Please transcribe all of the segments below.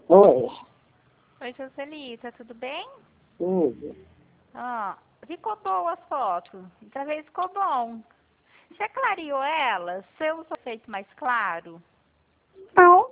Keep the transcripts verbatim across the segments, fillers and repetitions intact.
Oi. Oi, Joselita, tudo bem? Tudo. Ó, ficou boa a foto. Dessa vez ficou bom. Você clareou ela? Você usou efeito mais claro? Não.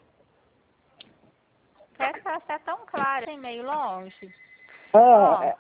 Parece que ela está tão clara, assim, meio longe. Ó, Ah,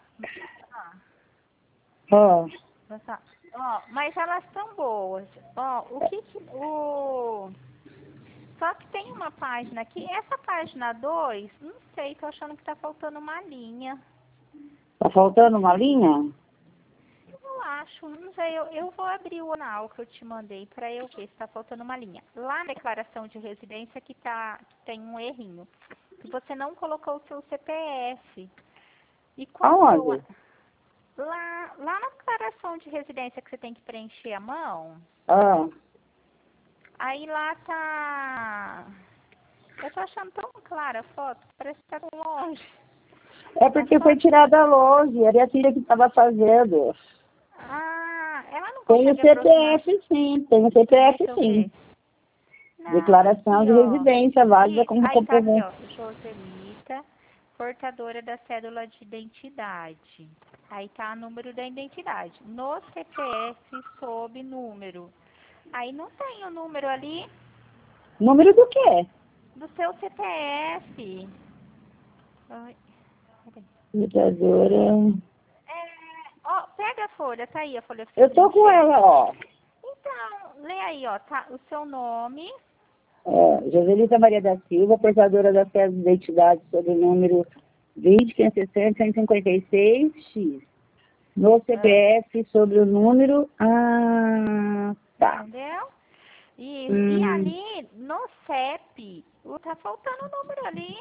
ah, nossa, ó, mas elas estão boas. Ó, o que que... O... Só que tem uma página aqui. Essa página dois, não sei, tô achando que tá faltando uma linha. tá faltando uma linha? Eu acho, não sei, eu, eu vou abrir o anal que eu te mandei para eu ver se está faltando uma linha. Lá na declaração de residência que, tá, que tem um errinho, que você não colocou o seu C P F. E quando eu... Aonde? Lá, lá na declaração de residência que você tem que preencher a mão, Ah, aí lá tá... Eu tô achando tão clara a foto, parece que tá tão longe. é porque A foi foto... tirada longe, era a filha que estava fazendo. Ah, ela não Tem o consegue aproximar. C P F sim, tem o C P F Deixa eu sim. ver. Não, Declaração aqui, de ó. residência válida Isso, como aí tá aqui, comprovante. ó. Joselita, portadora da cédula de identidade. Aí tá o número da identidade. No C P F, sob número. Aí não tem o número ali Número do quê? do seu C P F. Ai, peraí. Computadora. É, ó, pega a folha, tá aí a folha pra você Eu tô com preencher. ela, ó. Então, lê aí, ó, tá o seu nome. É, Joselita Maria da Silva, portadora da cédula de identidade sob o número vinte, quinhentos e sessenta, cento e cinquenta e seis X. No Ah, C P F sobre o número. Ah, tá. entendeu? Isso. E Hum, ali no C E P, o- tá faltando o número ali.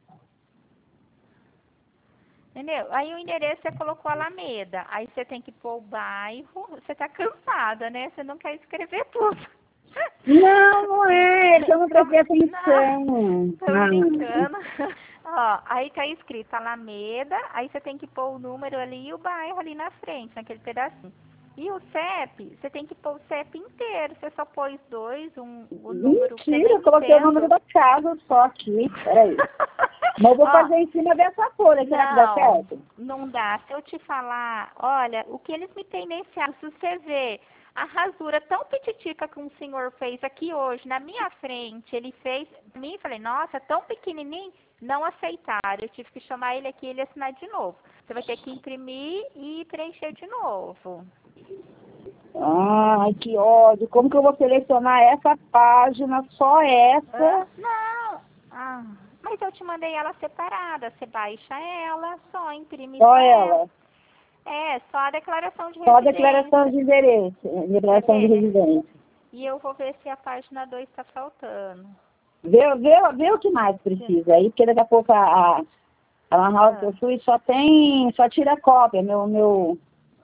Entendeu? Aí o endereço você colocou Alameda. Aí você tem que pôr o bairro. Você tá cansada, né? Você não quer escrever tudo. não, não é. É que eu não Tô- prestei não, atenção. tô Ah, brincando. Ó, aí tá escrito Alameda. Aí você tem que pôr o número ali e o bairro ali na frente, naquele pedacinho. E o C E P, você tem que pôr o C E P inteiro. Você só pôs dois, um, o número que eu mentira, nem eu coloquei o número entendo. da casa só aqui. Peraí. Mas eu vou Ó, fazer em cima dessa folha. Será que dá não, certo? não dá. Se eu te falar, olha, o que eles me têm nesse ano, se você vê a rasura tão petitica que um senhor fez aqui hoje, na minha frente, ele fez, mim, falei, nossa, tão pequenininho, não aceitaram. Eu tive que chamar ele aqui e ele assinar de novo. Você vai ter que imprimir e preencher de novo. Ai, que ódio. Como que eu vou selecionar essa página, só Hã? essa? Não. Ah, mas eu te mandei ela separada. Você baixa ela, só imprime Só só ela. ela. É, só a declaração de Só a declaração residência. de endereço, Quer declaração de ver? residência. E eu vou ver se a página dois está faltando. Vê, vê, vê o que mais precisa aí, porque daqui a pouco a, a, a na hora que Ah, eu fui só tem, só tira cópia. Meu, meu,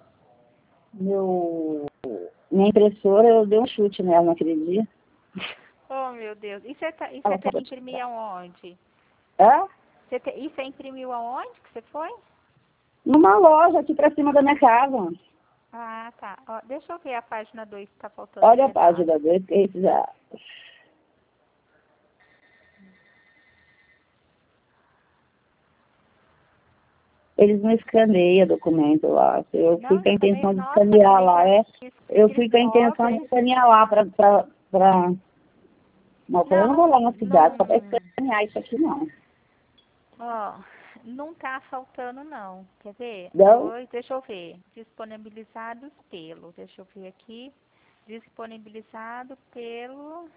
meu, minha impressora, eu dei um chute nela naquele dia. oh, meu Deus. E você tá, e você Ela teve que falou, imprimir aonde? é? Você te, e você imprimiu aonde que você foi? Numa loja aqui pra cima da minha casa. Ah, tá. Ó, deixa eu ver a página dois se está faltando um Olha a pedaço. página dele, que esse já. Eles não escaneiam documento lá. Eu fui Não, com a escaneio. intenção de Nossa, mas escanear eles lá, já é. Eu eles fui com a intenção de cobrem. escanear lá pra, pra, pra... Não, eu Não, não vou lá na cidade só pra não. escanear isso aqui, não. Ó, não tá faltando não. Quer ver? Não? Dois, deixa eu ver. Disponibilizados pelo. Deixa eu ver aqui. Disponibilizado pelo.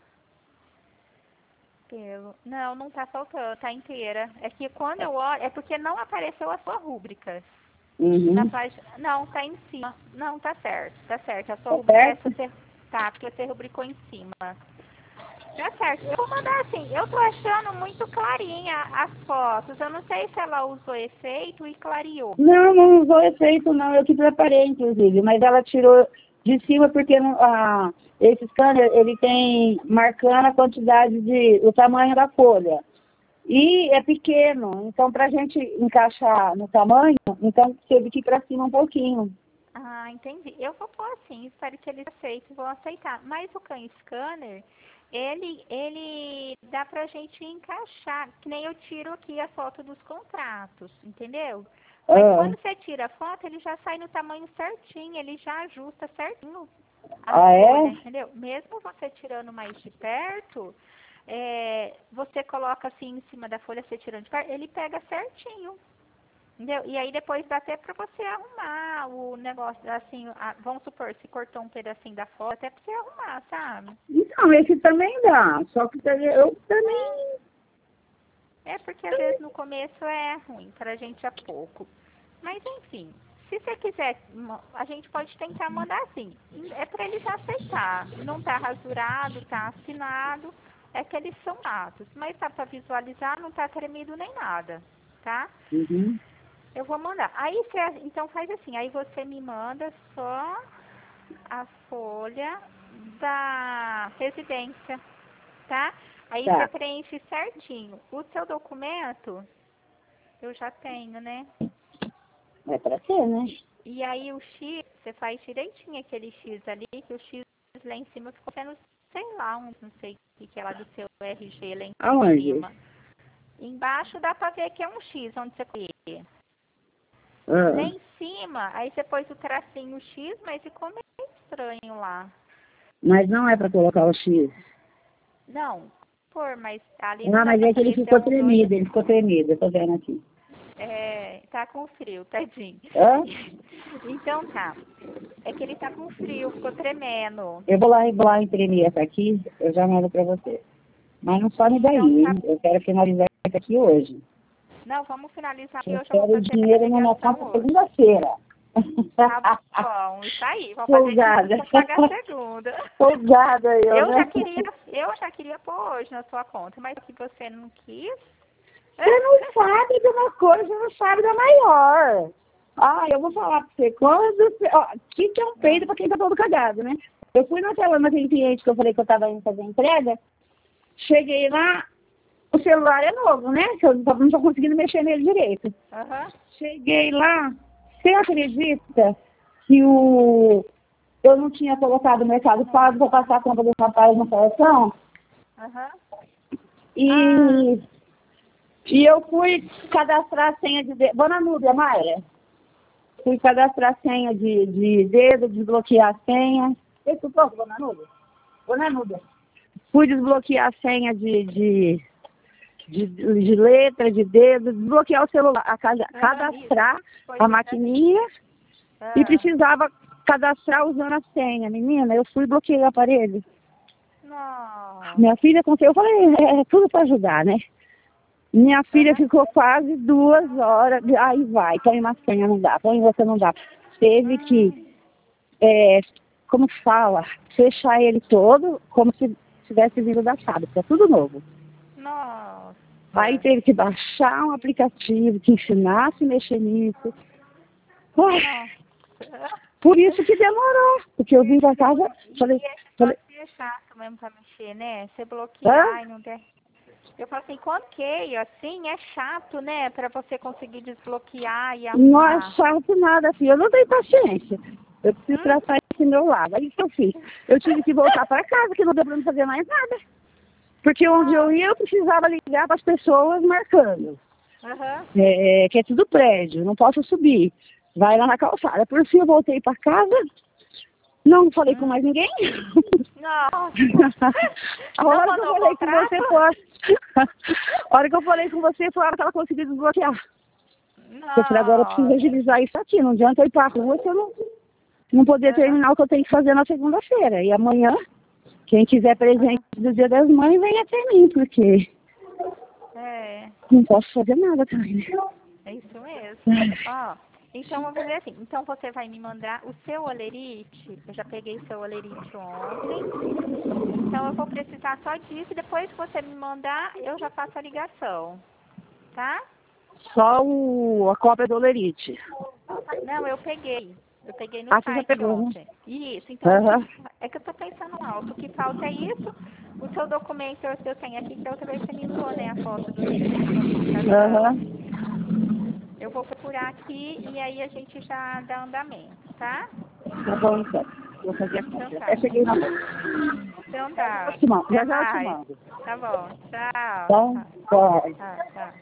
Pelo. Não, não tá faltando, tá inteira. É que quando eu olho, é porque não apareceu a sua rúbrica. Na Uhum. página. Não, tá em cima. Não, tá certo, tá certo. A sua Tá rúbrica é certo? você. Tá, porque você rubricou em cima. Tá certo. Eu vou mandar assim, eu tô achando muito clarinha as fotos. Eu não sei se ela usou efeito e clareou. Não, não usou efeito, não. Eu que preparei, inclusive. Mas ela tirou de cima porque não, ah, esse scanner, ele tem marcando a quantidade de... o tamanho da folha. E é pequeno, então para a gente encaixar no tamanho, então teve que ir para cima um pouquinho. Ah, entendi. Eu vou pôr assim, espero que eles aceitem, vão aceitar. Mas o Can Scanner, ele, ele dá pra gente encaixar, que nem eu tiro aqui a foto dos contratos, entendeu? Mas Ah. quando você tira a foto, ele já sai no tamanho certinho, ele já ajusta certinho a Ah, é? folha, entendeu? Mesmo você tirando mais de perto, é, você coloca assim em cima da folha, você tirando de perto, ele pega certinho. Entendeu? E aí depois dá até pra você arrumar o negócio, assim, a, vamos supor, se cortou um pedacinho da foto, até pra você arrumar, sabe? Então, esse também dá, só que eu também... É porque às vezes no começo é ruim, pra gente é pouco. Mas enfim, se você quiser, a gente pode tentar mandar assim. É pra eles aceitar. Não tá rasurado, tá assinado, é que eles são atos. Mas tá pra visualizar, não tá tremido nem nada, tá? Uhum. Eu vou mandar. Aí você, então faz assim, aí você me manda só a folha da residência, tá? Aí Tá. você preenche certinho. O seu documento, eu já tenho, né? É pra ser, né? E aí o X, você faz direitinho aquele X ali, que o X lá em cima ficou sendo, sei lá, um, não sei o que, que é lá do seu R G lá em Aonde? cima. Embaixo dá pra ver que é um X, onde você coloca. Ah. Lá em cima, aí você pôs o tracinho X, mas ficou meio estranho lá. Mas não é pra colocar o X. Não, por, mas ali não Ah, dá mas pra é que ele saber se ficou é um dois. tremido, ele ficou tremido, eu tô vendo aqui. É, tá com frio, tadinho. Hã? Então tá. É que ele tá com frio, ficou tremendo. Eu vou lá, vou lá imprimir essa aqui, eu já mando pra você. Mas não some daí, Então tá. hein? Eu quero finalizar isso aqui hoje. Não, vamos finalizar e Eu eu já vou quero o fazer a dinheiro na minha ligação conta hoje. segunda-feira. Tá bom, isso aí. Vou fazer Folgada. isso pra pagar a segunda. Folgada eu, Eu né? já queria, eu já queria pôr hoje na sua conta, mas que você não quis. Você não sabe de uma coisa, você não sabe da maior. Ah, eu vou falar pra você, quando... Ó, que que é um peido pra quem tá todo cagado, né? Eu fui naquela, naquele cliente que eu falei que eu tava indo fazer entrega, cheguei lá, o celular é novo, né? Eu não tô, não tô conseguindo mexer nele direito. Aham. Cheguei lá, você acredita que o... eu não tinha colocado o Mercado Pago pra passar a conta do rapaz na operação? Aham. E... E eu fui cadastrar a senha de dedo. Vou na Núbia, Mayra. Fui cadastrar a senha de, de dedo, desbloquear a senha. Esse pouco, vou na Núbia? Vou na Núbia. Fui desbloquear a senha de, de, de, de letra, de dedo, desbloquear o celular, a, cada, Ah, cadastrar Foi a isso, né? maquininha Ah. e precisava cadastrar usando a senha. Menina, eu fui bloquear o aparelho. Nossa. Minha filha, com eu falei, é, é tudo para ajudar, né? Minha filha Aham. ficou quase duas horas. Aí vai, põe uma senha, não dá, põe você não dá. Teve que, Hum. é, como que fala, fechar ele todo, como se tivesse vindo da fábrica, tudo novo. Nossa. Aí teve que baixar um aplicativo que ensinasse a mexer nisso. Ai, Nossa. por isso que demorou, porque eu vim pra casa, falei, E esse falei, negócio é chato mesmo pra mexer, né? Você hã? bloquear e não der. Eu falo assim, quando bloqueio, assim, é chato, né? Pra você conseguir desbloquear e Não é arrumar. chato nada, filho. Eu não tenho paciência. Eu preciso Hum? tratar esse meu lado. Aí o que eu fiz? Eu tive que voltar para casa, que não deu para não fazer mais nada. Porque onde eu ia, eu precisava ligar para as pessoas marcando. Aham. É, que é tudo prédio, não posso subir. Vai lá na calçada. Por fim, eu voltei para casa. Não falei com Hum. mais ninguém. Nossa. A Não hora que eu mandou falei com você contrato? foi... A hora que eu falei com você foi a hora que ela conseguiu desbloquear. Eu falei, agora eu preciso Nossa. agilizar isso aqui. Não adianta eu ir para a rua se eu não, não poder Aham. terminar o que eu tenho que fazer na segunda-feira. E amanhã, quem quiser presente do Dia das Mães, venha até mim, porque É, não posso fazer nada também, né? é isso mesmo. Ó, então vamos fazer assim. Então você vai me mandar o seu olerite. Eu já peguei o seu olerite ontem. Então eu vou precisar só disso. E depois que você me mandar, eu já faço a ligação. Tá? Só o, a cópia do Olerite. Não, eu peguei. Eu peguei no Ah, você já site pegou, né? ontem. Isso, então o que, Aham. é que eu tô pensando alto. O que falta é isso. O seu documento eu, eu tenho aqui, que da outra vez você me enviou, né? A foto do recibo de notificação. Aham. Eu vou procurar aqui e aí a gente já dá andamento, tá? Tá bom, então. Vou fazer a Então cópia. tá. Até cheguei na boca. Então tá. Já já eu te Até mando. mais. Tá bom. Tchau. Tá? Tchau. Tchau, tchau.